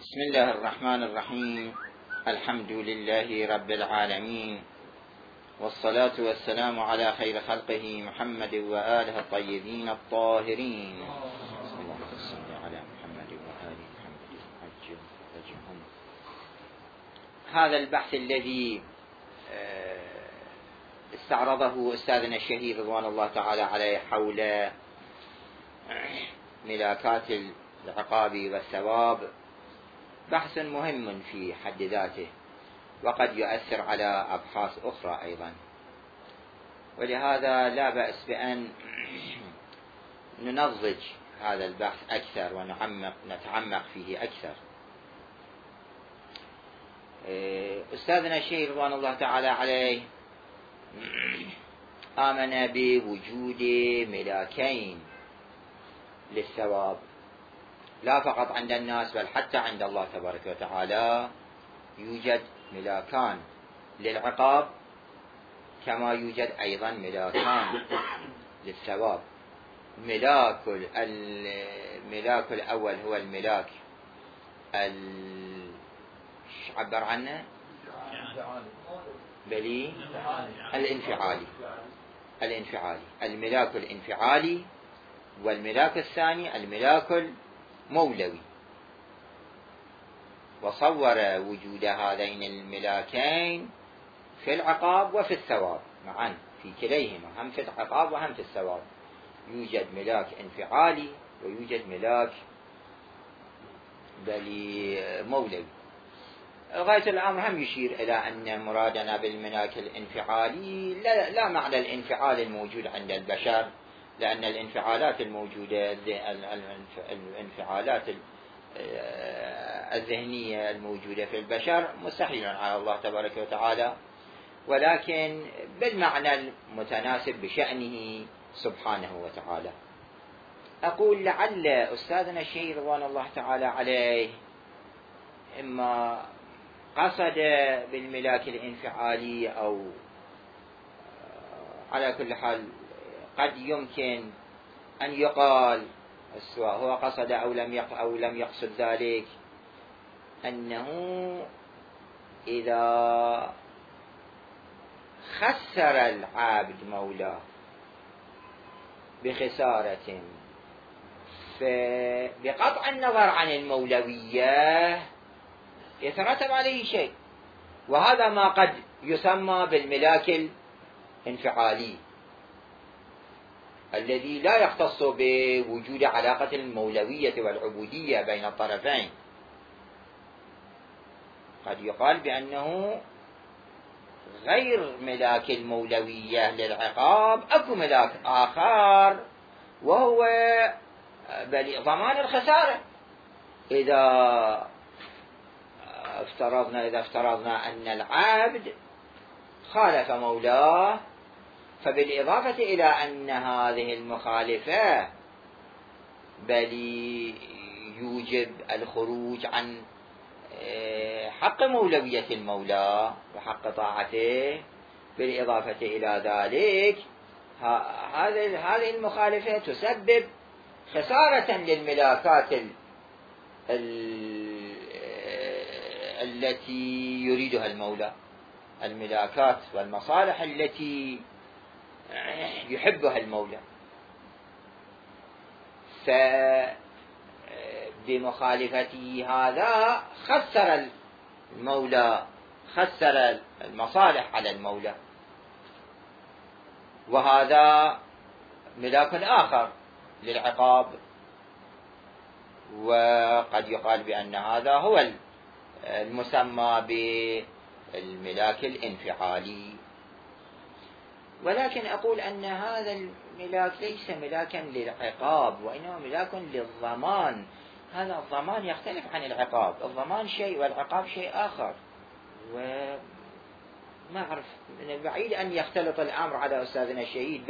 بسم الله الرحمن الرحيم. الحمد لله رب العالمين، والصلاة والسلام على خير خلقه محمد وآله الطيبين الطاهرين. اللهم صل على محمد وآل محمد وعجلهم. هذا البحث الذي استعرضه أستاذنا الشهير رضوان الله تعالى عليه حول ملاكات العقاب والثواب بحث مهم في حد ذاته، وقد يؤثر على أبحاث أخرى أيضا، ولهذا لا بأس بأن ننضج هذا البحث أكثر ونتعمق فيه أكثر. أستاذنا الشيخ رضوان الله تعالى عليه آمن بوجود ملاكين للثواب، لا فقط عند الناس بل حتى عند الله تبارك وتعالى يوجد ملاكان للعقاب، كما يوجد أيضا ملاكان للثواب. الملاك الأول هو الملاك عبر عنه بلي الانفعالي، الملاك الانفعالي، والملاك الثاني الملاك المولوي. وصور وجود هذين الملاكين في العقاب وفي الثواب معا، في كليهما، هم في العقاب وهم في الثواب يوجد ملاك انفعالي ويوجد ملاك مولوي. غاية الأمر هم يشير إلى أن مرادنا بالملاك الانفعالي لا معنى الانفعال الموجود عند البشر، لأن الانفعالات الموجودة، الانفعالات الذهنية الموجودة في البشر مستحيل على الله تبارك وتعالى، ولكن بالمعنى المتناسب بشأنه سبحانه وتعالى. أقول لعل أستاذنا الشيخ رضوان الله تعالى عليه إما قصد بالملاك الانفعالي، أو على كل حال قد يمكن أن يقال سواء هو قصد أو لم يقصد ذلك، أنه إذا خسر العبد مولاه بخسارة، فبقطع النظر عن المولوية يترتب عليه شيء، وهذا ما قد يسمى بالملاك الانفعالي الذي لا يختص بوجود علاقة المولوية والعبودية بين الطرفين. قد يقال بأنه غير ملاك المولوية للعقاب، أكو ملاك آخر وهو ضمان الخسارة. إذا افترضنا أن العبد خالف مولاه، فبالإضافة إلى أن هذه المخالفة بل يوجب الخروج عن حق مولوية المولى وحق طاعته، بالإضافة إلى ذلك هذه المخالفة تسبب خسارة للملاكات التي يريدها المولى، الملاكات والمصالح التي يحبها المولى. فبمخالفته هذا خسر المولى، خسر المصالح على المولى، وهذا ملاك آخر للعقاب. وقد يقال بأن هذا هو المسمى بالملاك الانفعالي، ولكن أقول أن هذا الملاك ليس ملاكا للعقاب، وإنما ملاك للضمان. هذا الضمان يختلف عن العقاب، الضمان شيء والعقاب شيء آخر، وما أعرف، من البعيد أن يختلط الأمر على أستاذنا الشهيد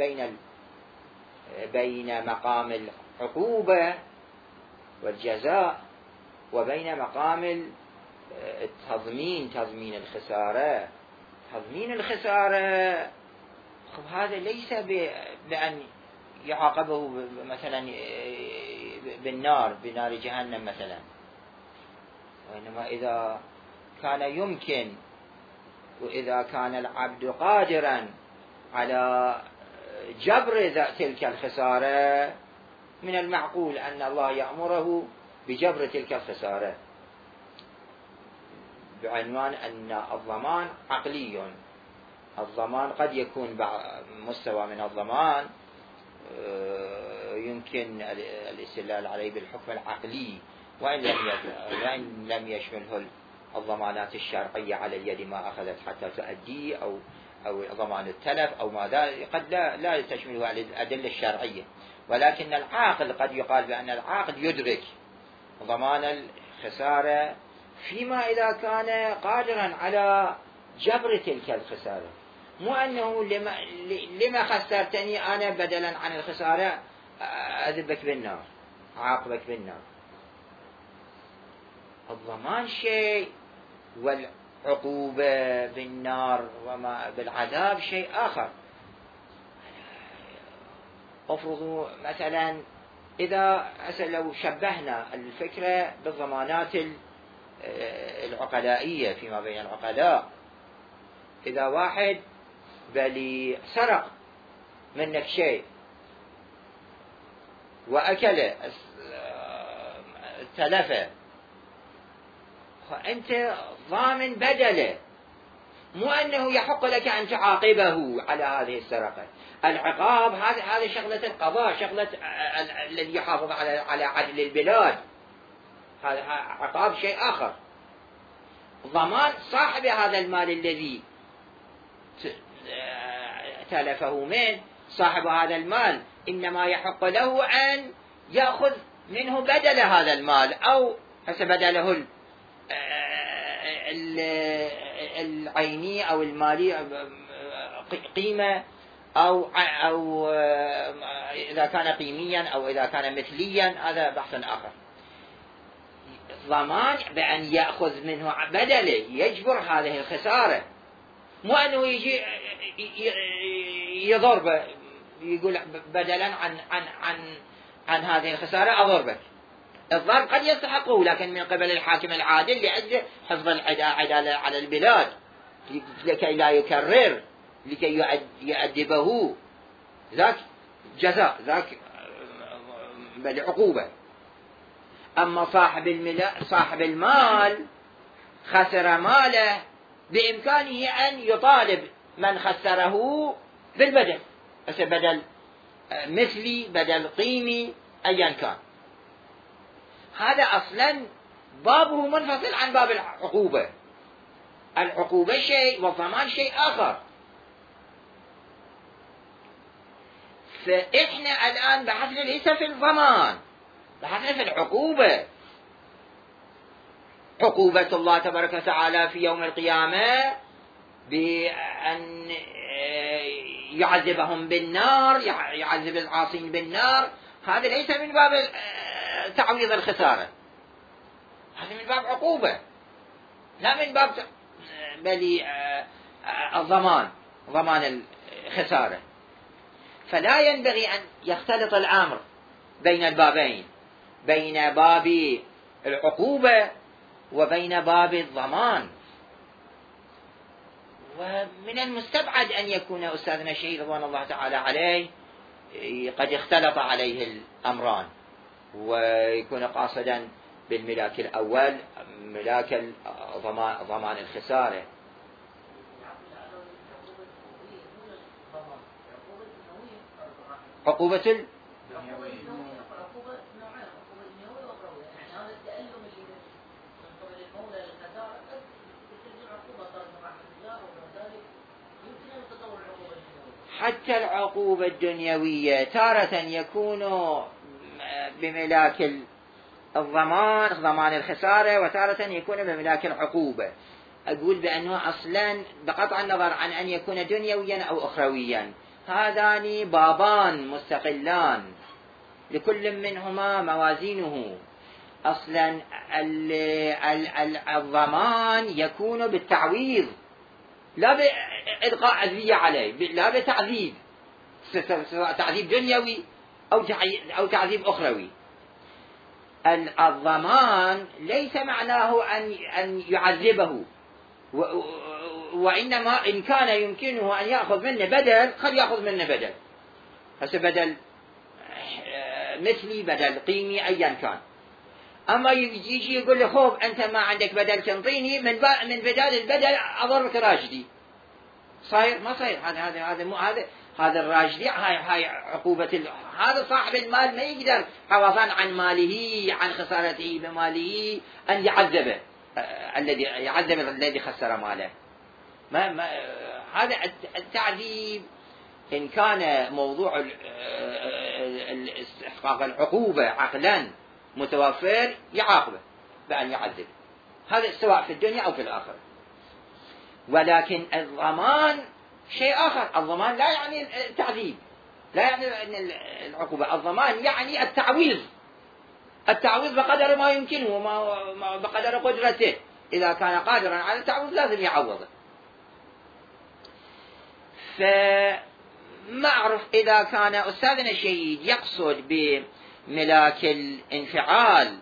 بين مقام العقوبة والجزاء وبين مقام تضمين الخسارة. تضمين الخسارة هذا ليس بأن يعاقبه مثلا بالنار، بنار جهنم مثلا، وإنما إذا كان يمكن وإذا كان العبد قادرا على جبر تلك الخسارة، من المعقول أن الله يأمره بجبر تلك الخسارة، بعنوان أن الضمان عقلي. الضمان قد يكون مستوى من الضمان يمكن الاستدلال عليه بالحكم العقلي، وإن لم يشمله الضمانات الشرعية على اليد ما أخذت حتى تؤدي، أو ضمان التلف أو ماذا، قد لا تشمله الأدلة الشرعية. ولكن العاقل قد يقال بأن العاقل يدرك ضمان الخسارة فيما إذا كان قادرا على جبر تلك الخسارة، مو أنه لما خسرتني أنا بدلا عن الخسارة أذبك بالنار، عاقبك بالنار. الضمان شيء والعقوبة بالنار وما بالعذاب شيء آخر. أفرضوا مثلا إذا لو شبهنا الفكرة بالضمانات العقلائية فيما بين العقلاء، إذا واحد بل سرق منك شيء وأكله تلفه، فأنت ضامن بدله، مو أنه يحق لك أن تعاقبه على هذه السرقة. العقاب هذه شغلة القضاء، شغلة الذي يحافظ على عدل البلاد، هذا عقاب شيء آخر. ضمان صاحب هذا المال الذي تلفه من صاحب هذا المال، إنما يحق له أن يأخذ منه بدل هذا المال، أو حسب بدله العيني أو المالي قيمة، أو إذا كان قيميا أو إذا كان مثليا، هذا بحث آخر. ضمان بأن يأخذ منه بدله يجبر هذه الخسارة، مو أنه يجي يضرب يقول بدلا عن هذه الخسارة أضربك. الضرب قد يستحقه لكن من قبل الحاكم العادل لأجل حفظ العدالة على البلاد، لكي لا يكرر، لكي يؤدبه، ذاك جزاء، ذاك بل عقوبة. أما صاحب المال خسر ماله، بإمكانه أن يطالب من خسره بالبدل، بدل مثلي، بدل قيمي، أيا كان. هذا أصلا بابه منفصل عن باب العقوبة. العقوبة شيء والضمان شيء آخر. فإحنا الآن بحثنا ليس في الضمان، بحثنا في العقوبة. عقوبة الله تبارك وتعالى في يوم القيامة بأن يعذبهم بالنار، يعذب العاصين بالنار، هذا ليس من باب تعويض الخسارة، هذا من باب عقوبة، لا من باب بل ضمان الخسارة. فلا ينبغي أن يختلط الأمر بين البابين، بين باب العقوبة وبين باب الضمان. ومن المستبعد أن يكون أستاذنا الشهيد رضوان الله تعالى عليه قد اختلط عليه الأمران، ويكون قاصدا بالملاك الأول ملاك ضمان الخسارة. عقوبة حتى العقوبة الدنيوية تارة يكون بملاك ضمان الخسارة، وتارة يكون بملاك العقوبة. أقول بأنه أصلا بقطع النظر عن أن يكون دنيويا أو أخرويا، هذان بابان مستقلان لكل منهما موازينه. أصلا الضمان يكون بالتعويض لا بإلقاء أذية عليه، لا بتعذيب، سواء تعذيب دنيوي أو تعذيب أخروي. الضمان ليس معناه أن يعذبه، وإنما إن كان يمكنه أن يأخذ منه بدل قد يأخذ منه بدل، هسه بدل مثلي بدل قيمي أيا كان. أما يجي يقول لي خوب أنت ما عندك بدل تنطيني من بدال البدل أضربك راجدي، صاير ما صاير؟ هذا الراجدي، هاي عقوبة هذا صاحب المال ما يقدر حفاظا عن ماله، عن خسارته بماله، أن يعذبه الذي خسر ماله. هذا التعذيب إن كان موضوع استحقاق العقوبة عقلا متوفر يعاقبه بأن يعذب، هذا سواء في الدنيا أو في الآخرة. ولكن الضمان شيء آخر. الضمان لا يعني التعذيب، لا يعني العقوبة. الضمان يعني التعويض بقدر ما يمكنه بقدر قدرته. إذا كان قادرا على التعويض لازم يعوضه. فما أعرف إذا كان أستاذنا الشهيد يقصد بملاك الانفعال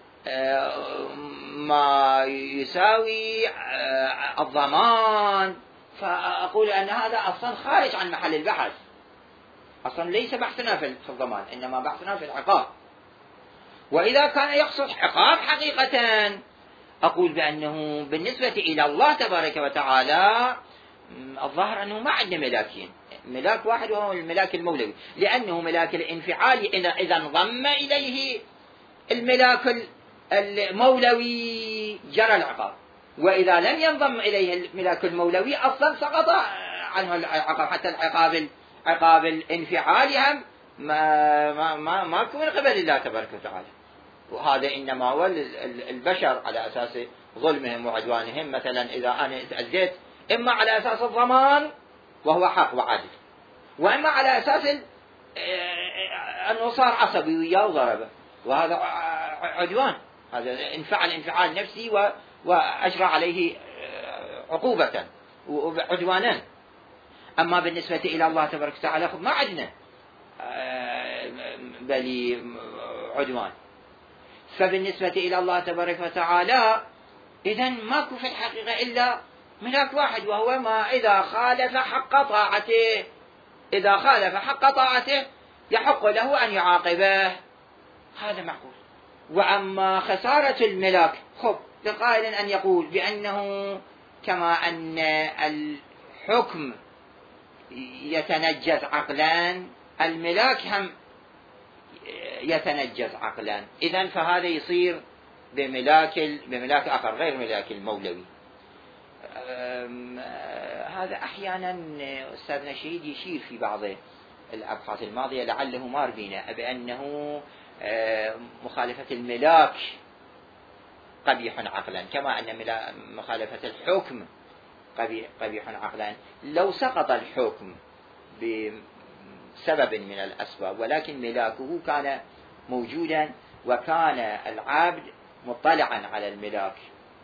ما يساوي الضمان، فأقول أن هذا أصلا خارج عن محل البحث، أصلا ليس بحثنا في الضمان، إنما بحثنا في العقاب. وإذا كان يقصد عقاب حقيقة أقول بأنه بالنسبة إلى الله تبارك وتعالى الظاهر أنه ما عندنا ملاكين، ملاك واحد وهو الملاك المولوي، لأنه ملاك الانفعال إذا انضم إليه الملاك المولوي جرى العقاب، وإذا لم ينضم إليه الملاك المولوي أصلا سقط عنه العقاب. حتى عقاب الانفعال هم ما يكون من قبل الله تبارك وتعالى، وهذا إنما هو البشر على أساس ظلمهم وعدوانهم. مثلا إذا أنا تأذيت إما على أساس الضمان وهو حق وعدل، وإما على أساس أنه صار عصبي وياه وضربه، وهذا عدوان، هذا انفعال نفسي وأجرى عليه عقوبة وعدوانا. أما بالنسبة إلى الله تبارك وتعالى ما عندنا بل عدوان. فبالنسبة إلى الله تبارك وتعالى إذن ماكو في الحقيقة إلا ملاك واحد، وهو ما إذا خالف حق طاعته، إذا خالف حق طاعته يحق له أن يعاقبه، هذا معقول. وأما خسارة الملاك خب لقائل أن يقول بأنه كما أن الحكم يتنجز عقلا الملاك هم يتنجز عقلا، إذن فهذا يصير بملاك آخر غير ملاك المولوي. هذا أحيانا أستاذنا الشهيد يشير في بعض الأبحاث الماضية لعله مار بنا بأنه مخالفة الملاك قبيح عقلا، كما أن مخالفة الحكم قبيح عقلا. لو سقط الحكم بسبب من الأسباب ولكن ملاكه كان موجودا وكان العبد مطلعا على الملاك،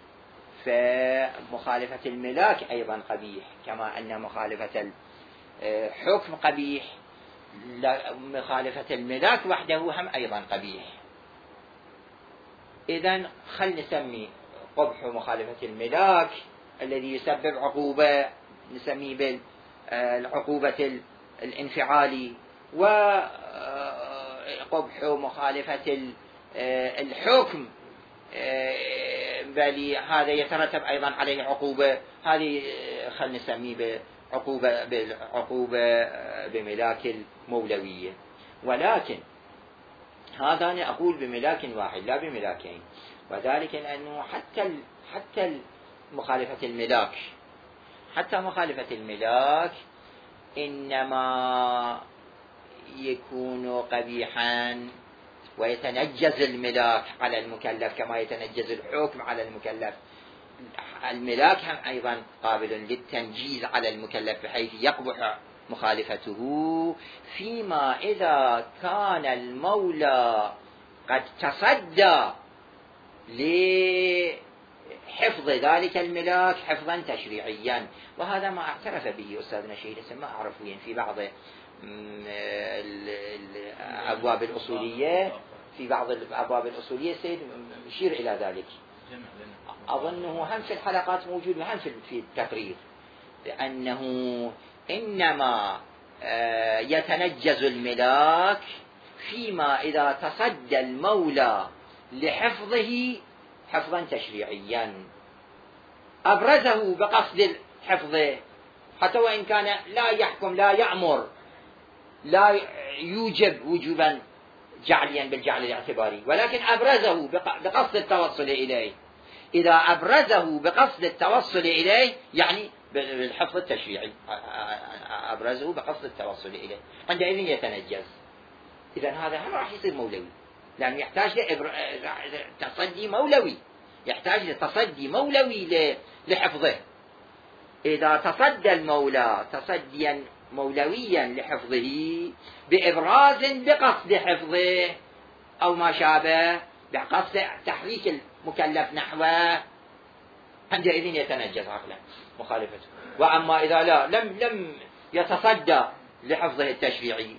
فمخالفة الملاك أيضا قبيح، كما أن مخالفة الحكم قبيح، مخالفة الملاك وحده هم أيضا قبيح. إذن خل نسمي قبح مخالفة الملاك الذي يسبب عقوبة نسميه بالعقوبة الانفعالي، وقبح مخالفة الحكم بل هذا يترتب أيضا عليه عقوبة، هذه خل نسميه بالعقوبة بملاك المولوية. ولكن هذا أنا أقول بملاك واحد لا بملاكين، وذلك لأنه حتى مخالفة الملاك إنما يكون قبيحا ويتنجز الملاك على المكلف كما يتنجز الحكم على المكلف. الملاك هم أيضا قابل للتنجيز على المكلف بحيث يقبح مخالفته، فيما إذا كان المولى قد تصدى لحفظ ذلك الملاك حفظا تشريعيا. وهذا ما اعترف به أستاذنا الشهيد، ما أعرف وين في بعض الأبواب الأصولية في بعض الأبواب الأصولية السيد يشير إلى ذلك. أظنه هم في الحلقات موجود وهم في التقرير، لأنه إنما يتنجز الملاك فيما إذا تصدى المولى لحفظه حفظا تشريعيا، أبرزه بقصد حفظه، حتى وإن كان لا يحكم لا يأمر لا يوجب وجوبا جعليا بالجعل الاعتباري، ولكن أبرزه بقصد التوصل إليه. إذا أبرزه بقصد التوصل إليه يعني بالحفظ التشريعي، أبرزه بقصد التوصل إليه، عندئذ يتنجز. إذن هذا هم راح يصير مولوي، لأنه يحتاج تصدي مولوي، يحتاج لتصدي مولوي لحفظه. إذا تصدى المولى تصديا مولويا لحفظه بإبراز بقصد حفظه أو ما شابه، بقصد تحريك المكلف نحوه، عندئذ يتنجز عقلا مخالفته. وأما إذا لا لم يتصدى لحفظه التشريعي،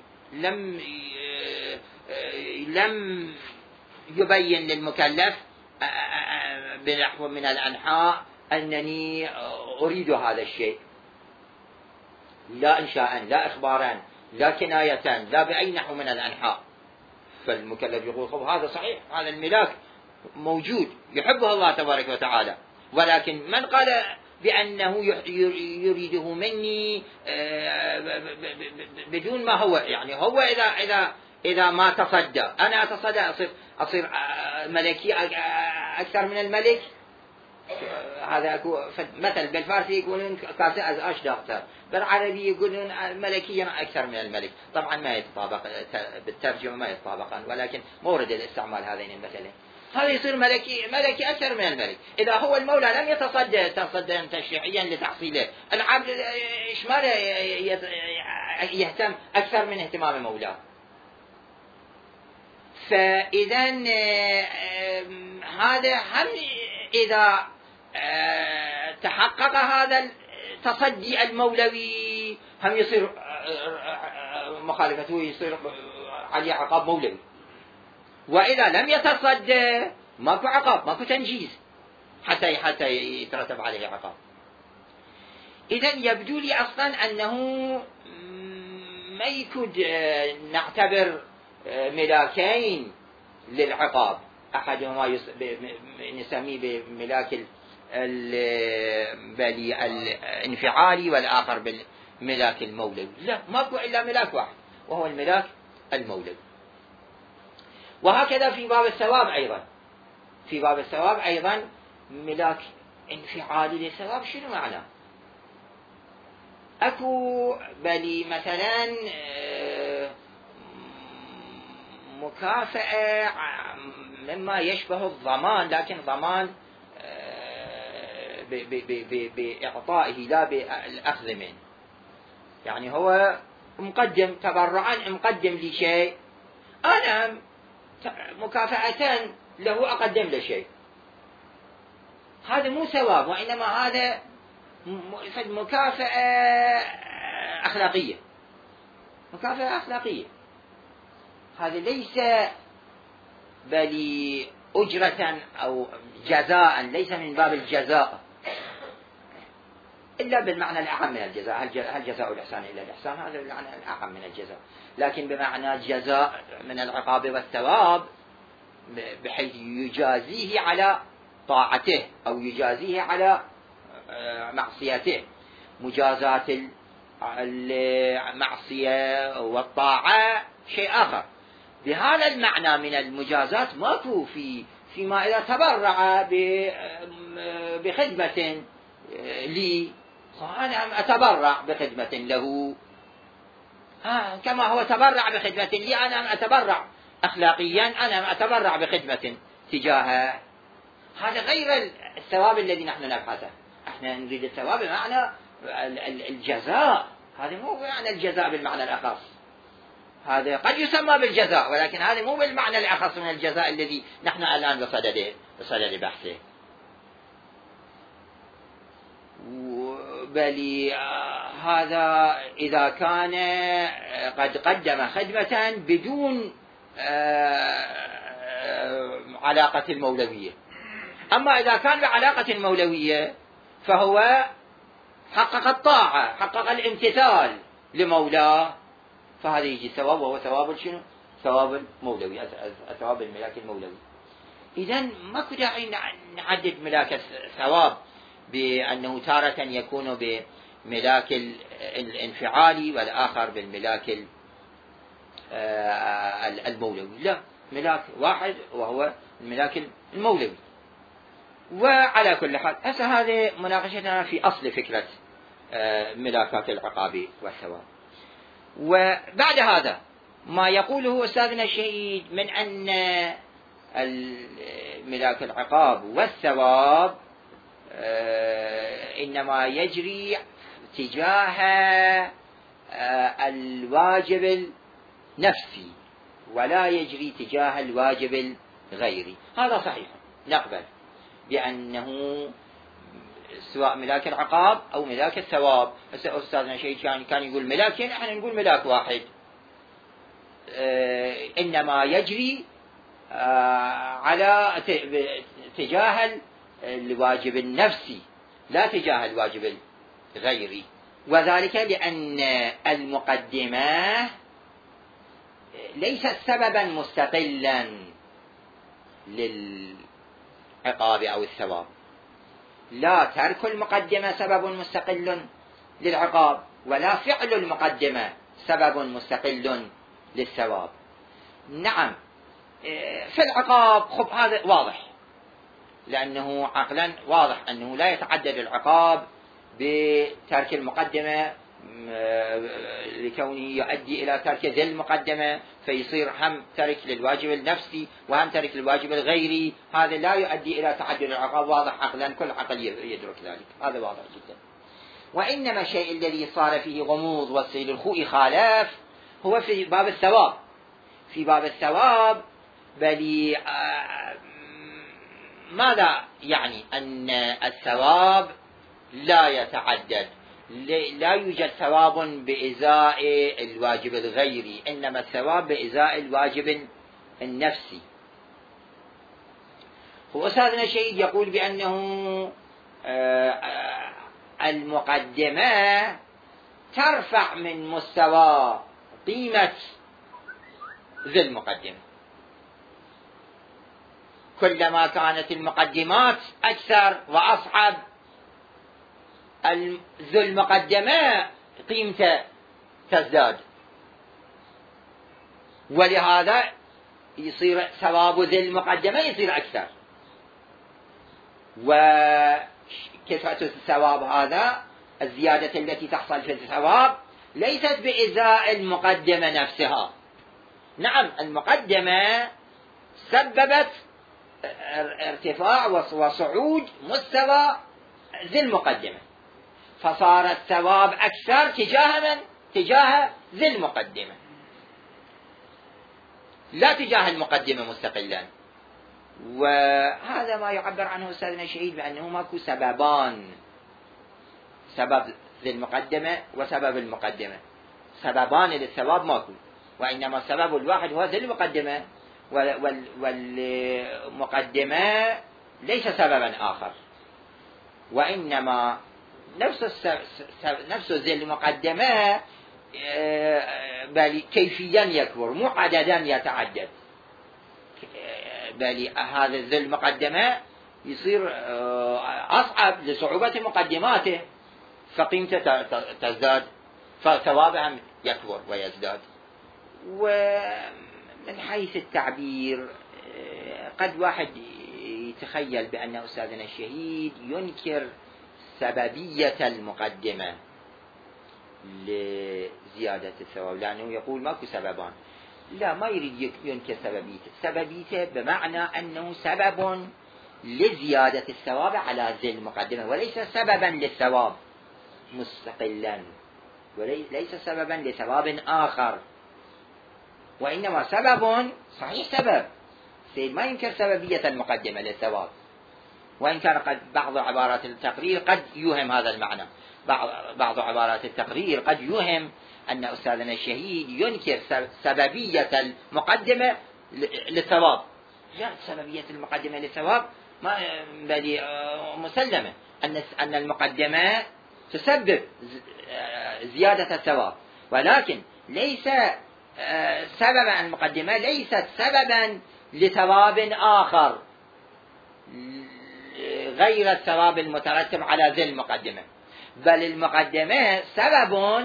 لم يبين للمكلف بنحو من الأنحاء أنني أريد هذا الشيء، لا إنشاء لا إخبارا لا كناية لا بأي نحو من الأنحاء، فالمكلف يقول خب هذا صحيح، هذا الملاك موجود يحبه الله تبارك وتعالى، ولكن من قال بأنه يريده مني بدون ما هو، يعني هو إذا ما تصدى أنا أتصدى أصير ملكي أكثر من الملك. هذا أكو مثل بالفارسي يقولون كاسة از أش داختر، بالعربي يقولون ملكيا أكثر من الملك. طبعا ما يتطابق بالترجمة، ما يتطابقان، ولكن مورد الاستعمال هذين المثلين. هذا يصير ملكي أكثر من الملك إذا هو المولى لم يتصدى تصديا تشريعيا لتحصيله. العبد إيش ماله يهتم أكثر من اهتمام مولاه. فإذا هذا هم إذا تحقق هذا التصدي المولوي هم يصير مخالفته يصير عليه عقاب مولوي، وإذا لم يتصدى ماكو عقاب، ماكو تنجيز حتى يترتب عليه عقاب. إذن يبدو لي أصلا أنه ما يكاد نعتبر ملاكين للعقاب، أحدهما نسميه بملاك الانفعالي والآخر بالملاك المولوي. لا، ماكو إلا ملاك واحد وهو الملاك المولوي. وهكذا في باب الثواب أيضا، في باب الثواب أيضا ملاك انفعالي للثواب. شنو معناه؟ أكو بلي مثلا مكافأة مما يشبه الضمان، لكن ضمان بإعطائه لا بالأخذ منه. يعني هو مقدم تبرعا، مقدم لي شيء، أنا مكافأة له أقدم له شيء، هذا مو ثواب، وإنما هذا مكافأة أخلاقية، مكافأة أخلاقية. هذا ليس بل أجرة أو جزاء، ليس من باب الجزاء إلا بالمعنى الأعم من الجزاء. هل جزاء الإحسان إلا الإحسان؟ هذا المعنى الأعم من الجزاء، لكن بمعنى جزاء من العقاب والثواب، بحيث يجازيه على طاعته أو يجازيه على معصيته. مجازات المعصية والطاعة شيء آخر. بهذا المعنى من المجازات ماكو فيما إذا تبرع بخدمة لي، أنا أتبرع بخدمة له، كما هو تبرع بخدمة لي أنا أتبرع أخلاقيا، أنا أتبرع بخدمة تجاهه. هذا غير الثواب الذي نحن نبحثه. احنا نريد الثواب بمعنى الجزاء، هذا مو بمعنى الجزاء بالمعنى الأخص، هذا قد يسمى بالجزاء، ولكن هذا مو بالمعنى الأخص من الجزاء الذي نحن الآن بصدد بحثه. بل هذا إذا كان قد قدم خدمة بدون علاقة المولوية. أما إذا كان بعلاقة المولوية فهو حقق الطاعة، حقق الامتثال لمولاه، فهذا يجي ثواب، وهو ثواب شنو؟ ثواب المولوي، ثواب الملاك المولوي. إذن ماكو داعي نعدد ملاك الثواب بأنه تارة يكون بملاك الانفعالي والآخر بالملاك المولوي، لا، ملاك واحد وهو الملاك المولوي. وعلى كل حال هسه هذه مناقشتنا في أصل فكرة ملاكات العقاب والثواب. وبعد هذا ما يقوله أستاذنا الشهيد من أن ملاك العقاب والثواب إنما يجري تجاه الواجب النفسي ولا يجري تجاه الواجب الغيري، هذا صحيح، نقبل بأنه سواء ملاك العقاب أو ملاك الثواب. أستاذنا الشهيد كان يقول ملاكين، احنا نقول ملاك واحد، إنما يجري على تجاه الواجب النفسي لا تجاه الواجب الغيري، وذلك لأن المقدمة ليست سببا مستقلا للعقاب أو الثواب، لا ترك المقدمة سبب مستقل للعقاب، ولا فعل المقدمة سبب مستقل للثواب. نعم في العقاب خب هذا واضح، لأنه عقلا واضح أنه لا يتعدد العقاب بترك المقدمة لكونه يؤدي إلى ترك ذي المقدمة، فيصير هم ترك للواجب النفسي وهم ترك للواجب الغيري، هذا لا يؤدي إلى تعدد العقاب، واضح عقلا، كل عقل يدرك ذلك، هذا واضح جدا. وإنما الشيء الذي صار فيه غموض والسيد الخوئي خالف هو في باب الثواب. في باب الثواب بل ماذا يعني؟ أن الثواب لا يتعدد، لا يوجد ثواب بإزاء الواجب الغيري، إنما الثواب بإزاء الواجب النفسي. وأستاذنا الشهيد يقول بأنه المقدمة ترفع من مستوى قيمة ذي المقدمة، كلما كانت المقدمات أكثر وأصعب ذو المقدمة قيمته تزداد، ولهذا يصير ثواب ذي المقدمة يصير أكثر، وكثرة الثواب هذا الزيادة التي تحصل في الثواب ليست بإزاء المقدمة نفسها. نعم المقدمة سببت ارتفاع وصعود مستوى ذي المقدمة، فصار الثواب أكثر تجاه من؟ تجاه ذي المقدمة، لا تجاه المقدمة مستقلا. وهذا ما يعبر عنه أستاذنا الشهيد بأنه ماكو سببان، سبب ذي المقدمة وسبب المقدمة، سببان للثواب ماكو، وإنما السبب الواحد هو ذي المقدمة، والمقدمة ليس سببا آخر، وإنما نفس ذي المقدمة بل كيفيا يكبر مو عددا يتعدد، بل هذا ذي المقدمة يصير أصعب لصعوبة مقدماته، فقيمته تزداد، فثوابها يكبر ويزداد. ومن حيث التعبير قد واحد يتخيل بأن أستاذنا الشهيد ينكر سببية المقدمة لزيادة الثواب، لأنه يقول ماكو سببان. لا، ما يريد ينكر سببيته بمعنى أنه سبب لزيادة الثواب على ذي المقدمة، وليس سببا للثواب مستقلا، وليس سببا لثواب آخر، وإنما سبب صحيح، سبب سيد ما ينكر سببية المقدمة للثواب، وإن كان قد بعض عبارات التقرير قد يوهم هذا المعنى، بعض عبارات التقرير قد يوهم أن أستاذنا الشهيد ينكر سببية المقدمة للثواب، جاءت سببية المقدمة للثواب ما بل مسلمة أن المقدمة تسبب زيادة الثواب، ولكن ليس سببا، المقدمة ليست سببا لثواب آخر غير الثواب المترتب على ذي المقدمة، بل المقدمة سبب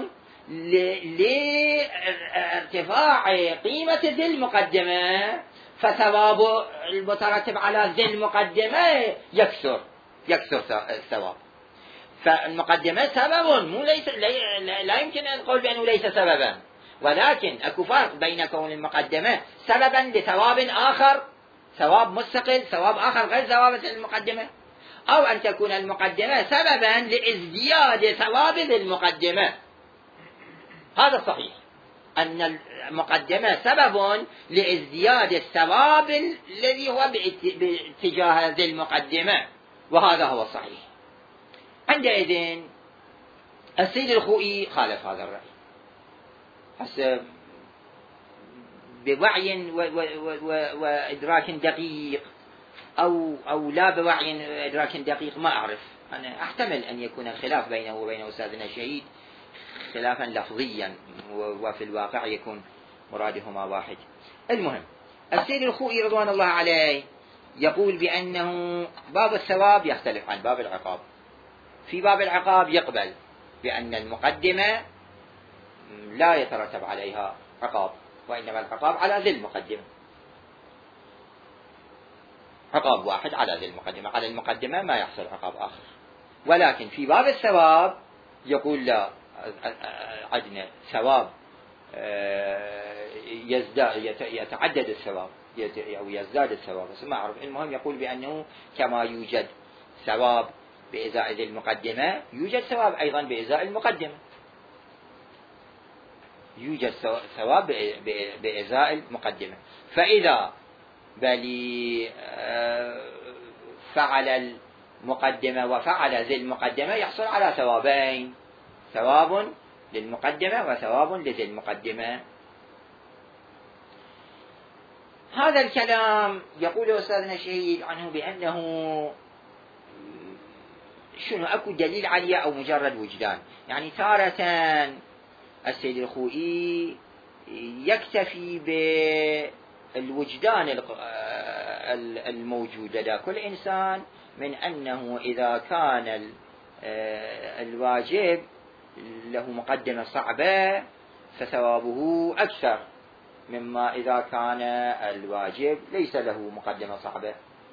لارتفاع قيمة ذي المقدمة، فثواب المترتب على ذي المقدمة يكثر الثواب. فالمقدمة سبب، مو ليس لا يمكن أن نقول بأنه ليس سببا، ولكن أكو فرق بين كون المقدمة سببا لثواب آخر، ثواب مستقل، ثواب آخر غير ثواب المقدمة، أو أن تكون المقدمة سببا لازدياد ثواب المقدمة. هذا صحيح، أن المقدمة سبب لازدياد الثواب الذي هو باتجاه ذي المقدمة، وهذا هو الصحيح. عندئذ السيد الخوئي خالف هذا الرأي حسب بوعي وإدراك دقيق أو لا بوعي وإدراك دقيق، ما أعرف. أنا أحتمل أن يكون الخلاف بينه وبين أستاذنا الشهيد خلافا لفظيا، وفي الواقع يكون مرادهما واحد. المهم، السيد الخوئي رضوان الله عليه يقول بأنه باب الثواب يختلف عن باب العقاب. في باب العقاب يقبل بأن المقدمة لا يترتب عليها عقاب، وإنما العقاب على ذي المقدمة، عقاب واحد على ذي المقدمة، على المقدمة ما يحصل عقاب آخر. ولكن في باب الثواب يقول لا، عندنا ثواب يتعدد الثواب أو يزداد الثواب، بس ما أعرف. المهم يقول بأنه كما يوجد ثواب بإزاء ذي المقدمة يوجد ثواب أيضا بإزاء المقدمة، يوجد ثواب بإزاء المقدمة. فإذا بلي فعل المقدمة وفعل ذي المقدمة يحصل على ثوابين، ثواب للمقدمة وثواب لذي المقدمة. هذا الكلام يقول أستاذنا الشهيد عنه بأنه شنو أكو دليل عليه أو مجرد وجدان. يعني تارة السيد الخوئي يكتفي بالوجدان الموجود لدى كل إنسان من أنه إذا كان الواجب له مقدمة صعبة فثوابه أكثر مما إذا كان الواجب ليس له مقدمة صعبة.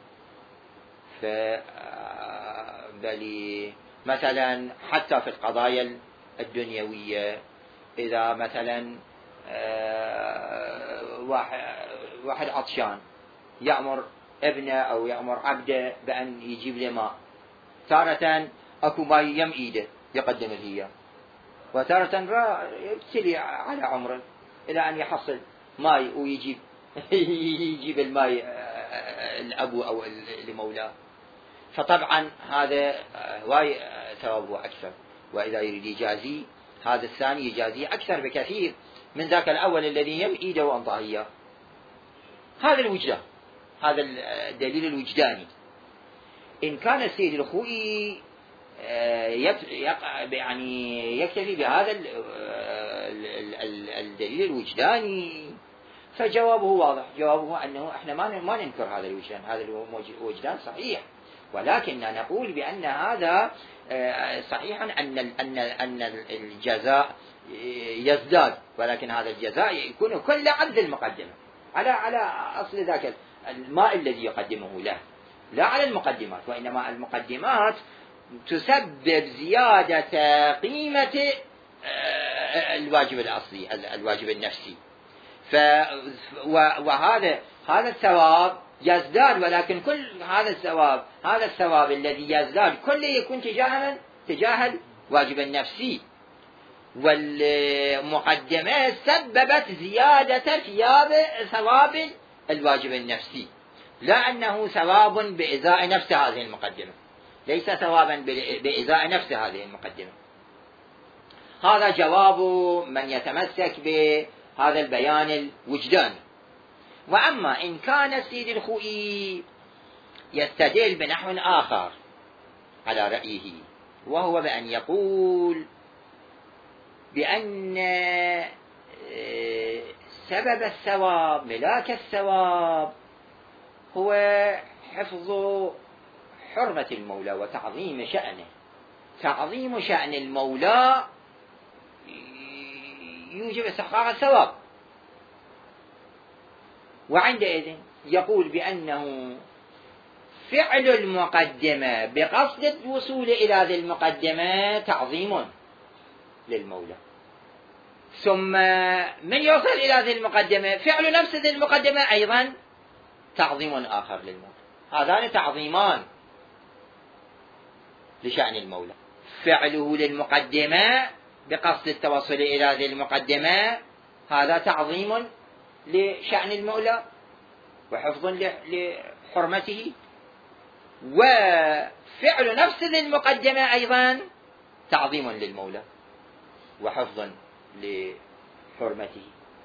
بل مثلا حتى في القضايا الدنيوية، إذا مثلا واحد عطشان يأمر ابنه أو يأمر عبده بأن يجيب له ماء، تارة أكو ماء يم إيده يقدم له، وتارة يبتلي على عمره إلى أن يحصل ماء ويجيب يجيب الماء الأبو أو لمولاه. فطبعا هذا واي ثوابه أكثر، وإذا يريد يجازي هذا الثاني يجازي أكثر بكثير من ذاك الأول الذي يم إيده وأنطاه إياه. هذا الوجدان، هذا الدليل الوجداني. إن كان السيد الخوئي يعني يكتفي بهذا الدليل الوجداني فجوابه واضح، جوابه أنه احنا ما ننكر هذا الوجدان، هذا الوجدان صحيح، ولكننا نقول بأن هذا صحيحا أن الجزاء يزداد، ولكن هذا الجزاء يكون كله عن ذي المقدمة، على أصل ذاك الماء الذي يقدمه له، لا على المقدمات، وإنما المقدمات تسبب زيادة قيمة الواجب الأصلي، الواجب النفسي. وهذا الثواب يزداد، ولكن كل هذا الثواب الذي يزداد كله يكون تجاه الواجب النفسي، والمقدمة سببت زيادة ثواب الواجب النفسي، لا أنه ثواب بإزاء نفس هذه المقدمة، ليس ثوابا بإزاء نفس هذه المقدمة. هذا جواب من يتمسك بهذا البيان الوجداني. وأما إن كان السيد الخوئي يستدل بنحو آخر على رأيه، وهو بأن يقول بأن سبب الثواب، ملاك الثواب، هو حفظ حرمة المولى وتعظيم شأنه. تعظيم شأن المولى يوجب استحقاق الثواب، وعندئذ يقول بأنه فعل المقدمة بقصد الوصول إلى ذي المقدمة تعظيم للمولى، ثم من يوصل إلى ذي المقدمة فعل نفس ذي المقدمة أيضا تعظيم آخر للمولى. هذان تعظيمان لشأن المولى، فعله للمقدمة بقصد التوصل إلى ذي المقدمة هذا تعظيم لشأن المولى وحفظ لحرمته، وفعل نفس ذي المقدمة أيضا تعظيم للمولى وحفظ لحرمته.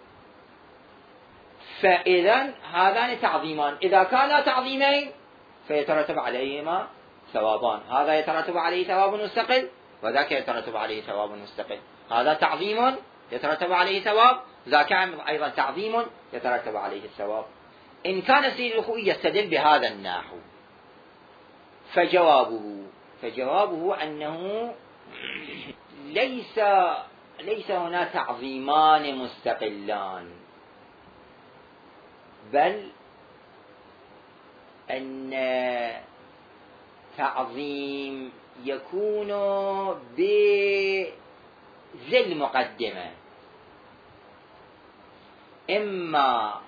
فإذا هذان تعظيمان، إذا كانا تعظيمين فيترتب عليهما ثوابان، هذا يترتب عليه ثواب مستقل وذاك يترتب عليه ثواب مستقل. هذا تعظيم يترتب عليه ثواب، ذاك أيضا تعظيم يترتب عليه الثواب. إن كان سيد الخوئي يستدل بهذا النحو فجوابه أنه ليس هنا تعظيمان مستقلان، بل أن تعظيم يكون بذي المقدمة، إما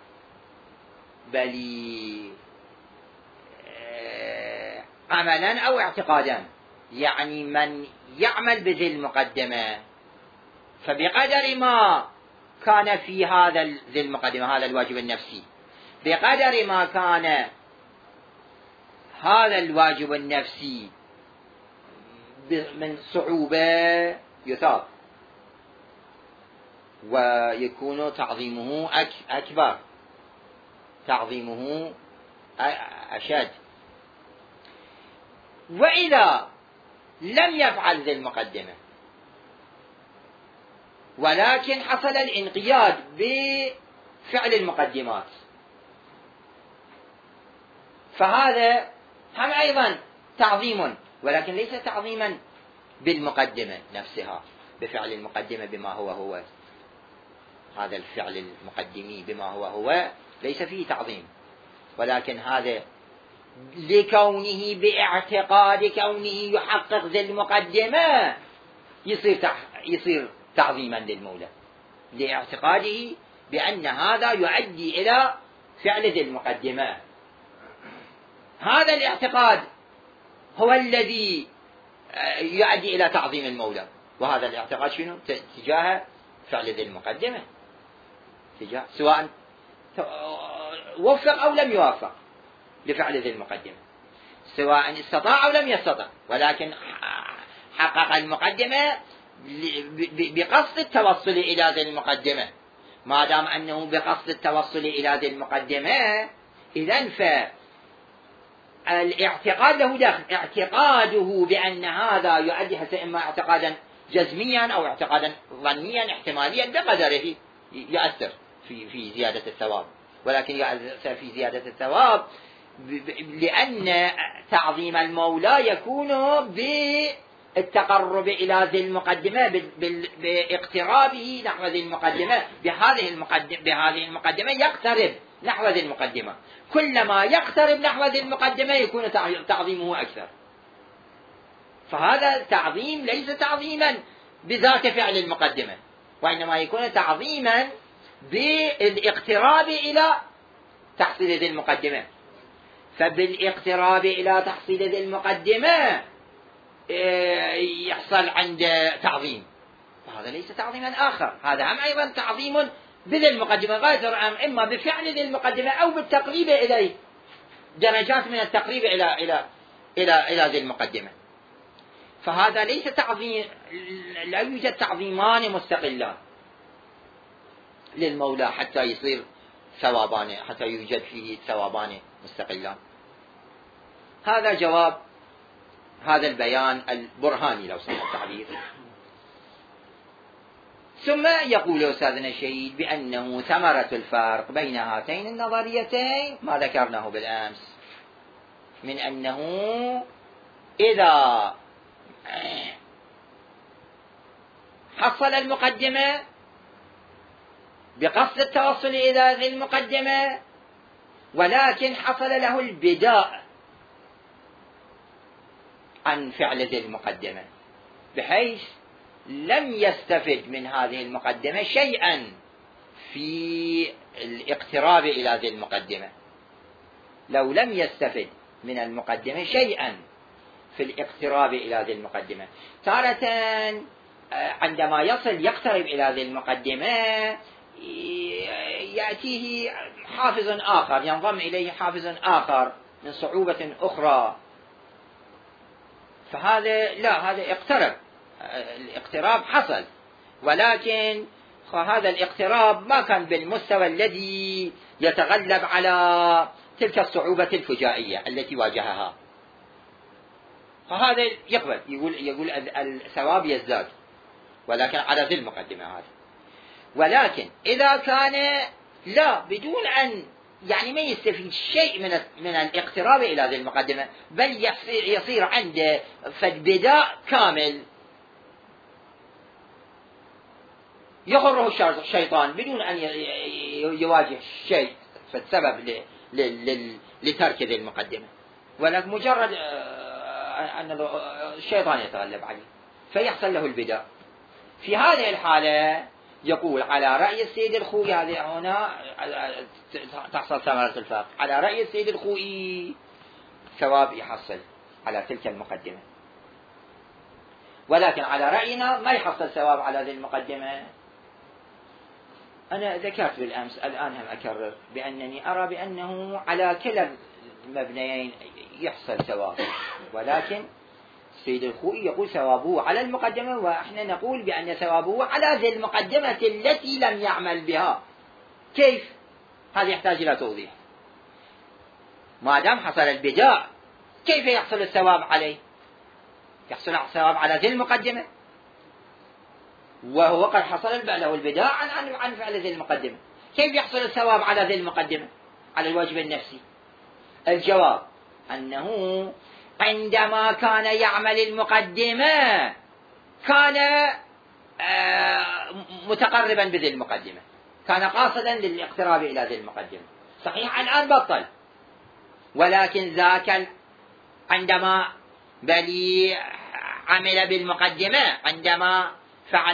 بل عملا أو اعتقادا. يعني من يعمل بذي المقدمة فبقدر ما كان في ذي المقدمة هذا الواجب النفسي، بقدر ما كان هذا الواجب النفسي من صعوبة يثاب، ويكون تعظيمه أكبر، تعظيمه أشد. وإذا لم يفعل ذي المقدمة ولكن حصل الانقياد بفعل المقدمات فهذا هم أيضا تعظيم، ولكن ليس تعظيما بالمقدمة نفسها، بفعل المقدمة بما هو هذا الفعل المقدمي بما هو ليس فيه تعظيم، ولكن هذا لكونه باعتقاد كونه يحقق ذي المقدمة يصير تعظيما للمولى، لاعتقاده بأن هذا يؤدي إلى فعل ذي المقدمة. هذا الاعتقاد هو الذي يؤدي إلى تعظيم المولى، وهذا الاعتقاد شنو؟ تجاه فعل ذي المقدمة، سواء وفق أو لم يوفق لفعل ذي المقدمة، سواء استطاع أو لم يستطع، ولكن حقق المقدمة بقصد التوصل إلى ذي المقدمة. ما دام أنه بقصد التوصل إلى ذي المقدمة، إذن فالاعتقاد له داخل، اعتقاده بأن هذا يؤدي إما اعتقادا جزميا أو اعتقادا ظنيا احتماليا بقدره يؤثر في زيادة الثواب، ولكن يؤثر في زيادة الثواب لأن تعظيم المولى يكون بالتقرب إلى ذي المقدمة، باقترابه نحو ذي المقدمة، بهذه المقدمة يقترب نحو ذي المقدمة، كلما يقترب نحو ذي المقدمة يكون تعظيمه أكثر. فهذا التعظيم ليس تعظيما بذات فعل المقدمة، وإنما يكون تعظيما بالاقتراب إلى تحصيل ذي المقدمة. فبالاقتراب إلى تحصيل ذي المقدمة يحصل عند تعظيم، فهذا ليس تعظيما آخر، هذا هم أيضا تعظيم بذي المقدمة، غير إما بفعل ذي المقدمة أو بالتقريب إليه، درجات من التقريب إلى ذي المقدمة. فهذا ليس تعظيم، لا يوجد تعظيمان مستقلان للمولى حتى يصير ثوابان، حتى يوجد فيه ثوابان مستقلان. هذا جواب هذا البيان البرهاني لو صح التعبير. ثم يقول أستاذنا الشهيد بأنه ثمرة الفرق بين هاتين النظريتين ما ذكرناه بالأمس، من أنه إذا حصل المقدمة بقصد التوصل إلى هذه المقدمة، ولكن حصل له البداء عن فعل ذي المقدمة، بحيث لم يستفد من هذه المقدمة شيئا في الاقتراب إلى ذي المقدمة. لو لم يستفد من المقدمة شيئا في الاقتراب إلى ذي المقدمة، تارة عندما يصل يقترب إلى ذي المقدمة يأتيه حافز آخر، ينضم إليه حافز آخر من صعوبة أخرى، فهذا لا، هذا اقترب، الاقتراب حصل، ولكن هذا الاقتراب ما كان بالمستوى الذي يتغلب على تلك الصعوبة الفجائية التي واجهها، فهذا يقبل، يقول الثواب يزداد، ولكن على ذي المقدمة هذه. ولكن إذا كان لا، بدون أن يعني ما يستفيد شيء من الاقتراب إلى ذي المقدمة، بل يصير عنده بداء كامل يغره الشيطان بدون أن يواجه شيء فالسبب لترك ذي المقدمة، ولكن مجرد أن الشيطان يتغلب عليه فيحصل له البداء. في هذه الحالة يقول على رأي السيد الخوئي، هذه هنا تحصل ثمرة الفرق، على رأي السيد الخوئي ثواب يحصل على تلك المقدمة، ولكن على رأينا ما يحصل ثواب على هذه المقدمة. أنا ذكرت بالأمس، الآن هم أكرر بأنني أرى بأنه على كلا المبنيين يحصل ثواب، ولكن السيد الخوئي يقول ثوابه على المقدمة، وإحنا نقول بأن ثوابه على ذي المقدمة التي لم يعمل بها. كيف؟ هذا يحتاج إلى توضيح. ما دام حصل البداء كيف يحصل الثواب عليه؟ يحصل الثواب على ذي المقدمة وهو قد حصل له البداء عن فعل ذي المقدمة، كيف يحصل الثواب على ذي المقدمة على الواجب النفسي؟ الجواب أنه عندما كان يعمل المقدمة كان متقربا بذي المقدمة، كان قاصدا للاقتراب إلى ذي المقدمة. صحيح الآن بطل، ولكن ذاك عندما بل عمل بالمقدمة، عندما فعل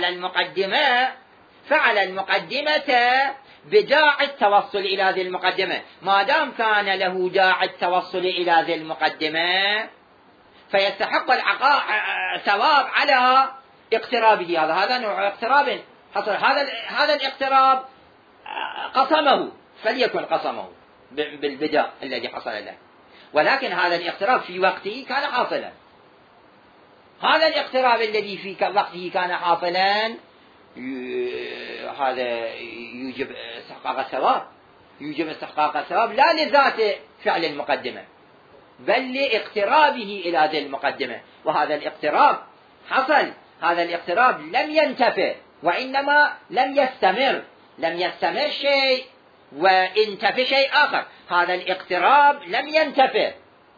المقدمة بداعي التوصل إلى ذي المقدمة. ما دام كان له داعي التوصل إلى ذي المقدمة فيستحق ثواب على اقترابه. هذا نوع اقتراب حصل، هذا الاقتراب قسمه، فليكن قسمه بالبداء الذي حصل له، ولكن هذا الاقتراب في وقته كان حاصلا. هذا الاقتراب الذي في وقته كان حاصلا هذا يوجب استحقاق الثواب، يوجب استحقاق الثواب لا لذات فعل المقدمة بل لاقترابه إلى ذي المقدمة، وهذا الاقتراب حصل، هذا الاقتراب لم ينتفع وإنما لم يستمر شيء وانتفى شيء آخر. هذا الاقتراب لم ينتفع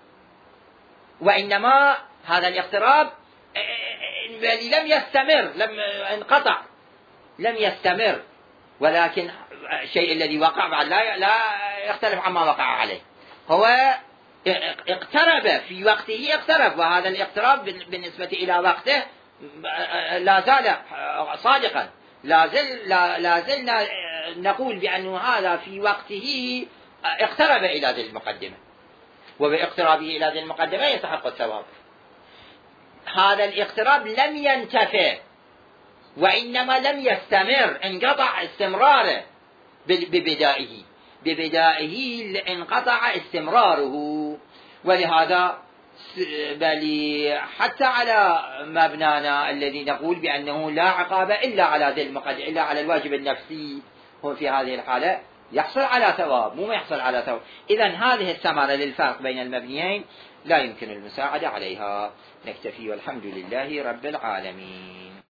وإنما هذا الاقتراب لم يستمر، لم انقطع، لم يستمر، ولكن الشيء الذي وقع بعد لا يختلف عما وقع عليه، هو اقترب في وقته، اقترب، وهذا الاقتراب بالنسبة إلى وقته لا زال صادقا، لا زلنا نقول بأن هذا في وقته اقترب إلى ذي المقدمة، وباقترابه إلى ذي المقدمة يستحق الثواب. هذا الاقتراب لم ينتفع وإنما لم يستمر، انقطع استمراره ببدائه انقطع استمراره. ولهذا بل حتى على مبنانا الذي نقول بأنه لا عقاب إلا على ذي المقدمة، إلا على الواجب النفسي، هو في هذه الحالة يحصل على ثواب، مو ما يحصل على ثواب. إذا هذه الثمرة للفرق بين المبنيين لا يمكن المساعدة عليها. نكتفي والحمد لله رب العالمين.